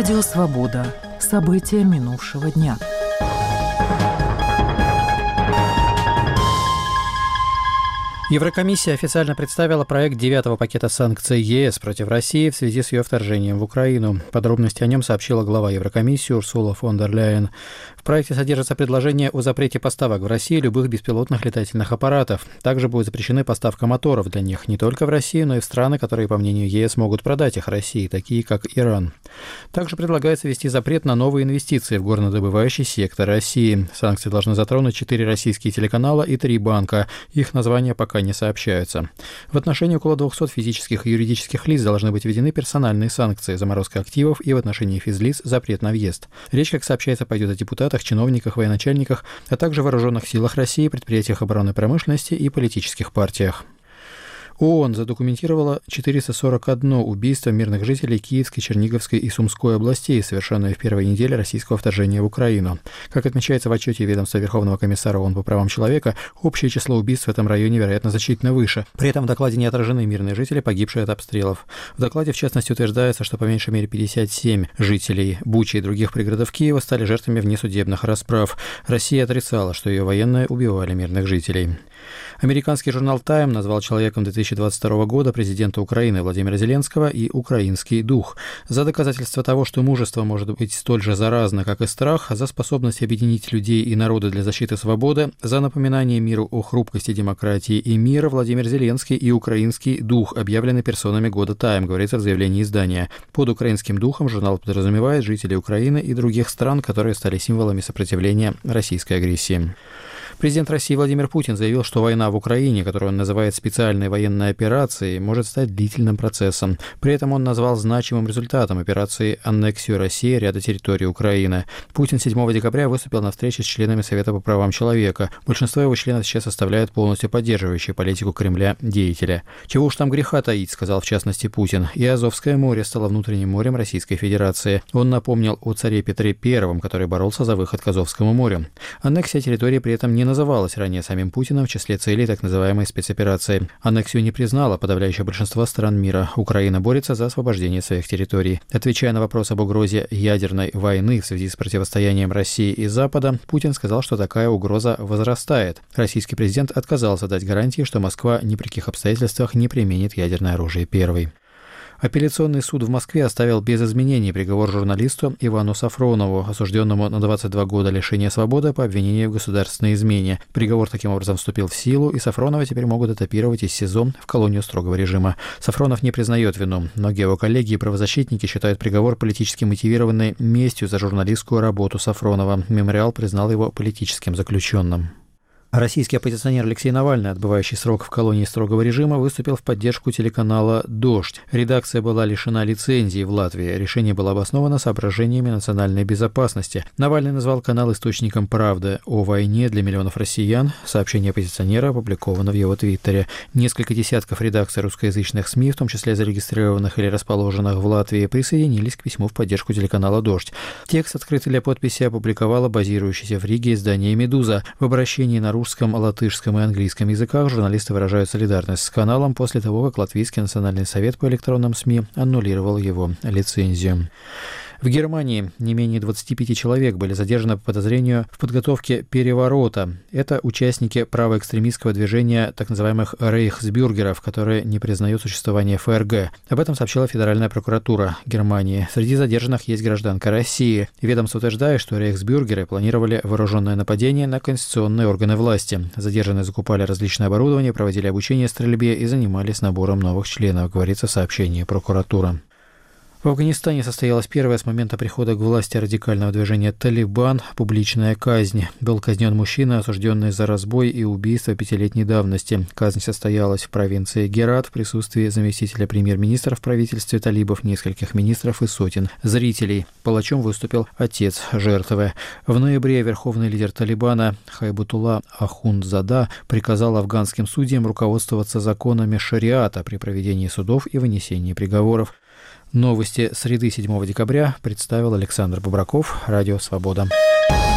Радио «Свобода». События минувшего дня. Еврокомиссия официально представила проект 9-го пакета санкций ЕС против России в связи с ее вторжением в Украину. Подробности о нем сообщила глава Еврокомиссии Урсула фон дер Ляйен. В проекте содержится предложение о запрете поставок в Россию любых беспилотных летательных аппаратов. Также будет запрещена поставка моторов для них не только в Россию, но и в страны, которые, по мнению ЕС, могут продать их России, такие как Иран. Также предлагается ввести запрет на новые инвестиции в горнодобывающий сектор России. Санкции должны затронуть 4 российские телеканала и 3 банка. Их названия пока не сообщаются. В отношении около 200 физических и юридических лиц должны быть введены персональные санкции, заморозка активов и в отношении физлиц запрет на въезд. Речь, как сообщается, пойдет о депутатах, чиновниках, военачальниках, а также вооруженных силах России, предприятиях оборонной промышленности и политических партиях. ООН задокументировала 441 убийство мирных жителей Киевской, Черниговской и Сумской областей, совершенное в первой неделе российского вторжения в Украину. Как отмечается в отчете ведомства Верховного комиссара ООН по правам человека, общее число убийств в этом районе, вероятно, значительно выше. При этом в докладе не отражены мирные жители, погибшие от обстрелов. В докладе, в частности, утверждается, что по меньшей мере 57 жителей Бучи и других пригородов Киева стали жертвами внесудебных расправ. Россия отрицала, что ее военные убивали мирных жителей. Американский журнал «Тайм» назвал человеком 2022 года президента Украины Владимира Зеленского и «украинский дух». За доказательство того, что мужество может быть столь же заразно, как и страх, за способность объединить людей и народы для защиты свободы, за напоминание миру о хрупкости демократии и мира Владимир Зеленский и «украинский дух» объявлены персонами года «Тайм», говорится в заявлении издания. Под «украинским духом» журнал подразумевает жителей Украины и других стран, которые стали символами сопротивления российской агрессии. Президент России Владимир Путин заявил, что война в Украине, которую он называет специальной военной операцией, может стать длительным процессом. При этом он назвал значимым результатом операции аннексию России ряда территорий Украины. Путин 7 декабря выступил на встрече с членами Совета по правам человека. Большинство его членов сейчас составляют полностью поддерживающие политику Кремля деятеля. «Чего уж там греха таить», — сказал в частности Путин. И Азовское море стало внутренним морем Российской Федерации. Он напомнил о царе Петре I, который боролся за выход к Азовскому морю. Аннексия территории при этом не называлась ранее самим Путиным в числе целей так называемой спецоперации. Аннексию не признало подавляющее большинство стран мира. Украина борется за освобождение своих территорий. Отвечая на вопрос об угрозе ядерной войны в связи с противостоянием России и Запада, Путин сказал, что такая угроза возрастает. Российский президент отказался дать гарантии, что Москва ни при каких обстоятельствах не применит ядерное оружие первой. Апелляционный суд в Москве оставил без изменений приговор журналисту Ивану Сафронову, осужденному на 22 года лишения свободы по обвинению в государственной измене. Приговор таким образом вступил в силу, и Сафронова теперь могут этапировать из СИЗО в колонию строгого режима. Сафронов не признает вину. Многие его коллеги и правозащитники считают приговор политически мотивированной местью за журналистскую работу Сафронова. Мемориал признал его политическим заключенным. Российский оппозиционер Алексей Навальный, отбывающий срок в колонии строгого режима, выступил в поддержку телеканала «Дождь». Редакция была лишена лицензии в Латвии. Решение было обосновано соображениями национальной безопасности. Навальный назвал канал источником правды о войне для миллионов россиян. Сообщение оппозиционера опубликовано в его твиттере. Несколько десятков редакций русскоязычных СМИ, в том числе зарегистрированных или расположенных в Латвии, присоединились к письму в поддержку телеканала «Дождь». Текст, открытый для подписи, опубликовало базирующееся в Риге издание «Медуза». В обращении на русском, латышском и английском языках журналисты выражают солидарность с каналом после того, как Латвийский национальный совет по электронным СМИ аннулировал его лицензию. В Германии не менее 25 человек были задержаны по подозрению в подготовке переворота. Это участники правоэкстремистского движения так называемых рейхсбюргеров, которые не признают существование ФРГ. Об этом сообщила Федеральная прокуратура Германии. Среди задержанных есть гражданка России. Ведомство утверждает, что рейхсбюргеры планировали вооруженное нападение на конституционные органы власти. Задержанные закупали различное оборудование, проводили обучение стрельбе и занимались набором новых членов, говорится в сообщении прокуратуры. В Афганистане состоялась первая с момента прихода к власти радикального движения «Талибан» публичная казнь. Был казнен мужчина, осужденный за разбой и убийство 5-летней давности. Казнь состоялась в провинции Герат в присутствии заместителя премьер-министра в правительстве талибов, нескольких министров и сотен зрителей. Палачом выступил отец жертвы. В ноябре верховный лидер Талибана Хайбутулла Ахундзада приказал афганским судьям руководствоваться законами шариата при проведении судов и вынесении приговоров. Новости среды 7 декабря представил Александр Бубраков, Радио «Свобода».